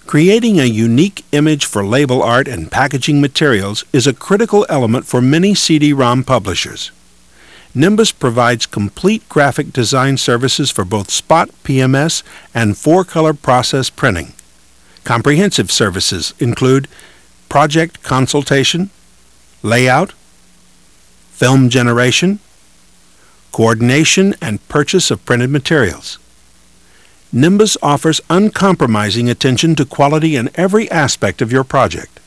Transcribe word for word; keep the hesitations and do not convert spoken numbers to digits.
Creating a unique image for label art and packaging materials is a critical element for many C D ROM publishers. Nimbus provides complete graphic design services for both spot P M S and four-color process printing. Comprehensive services include project consultation, layout, film generation, coordination and purchase of printed materials. Nimbus offers uncompromising attention to quality in every aspect of your project.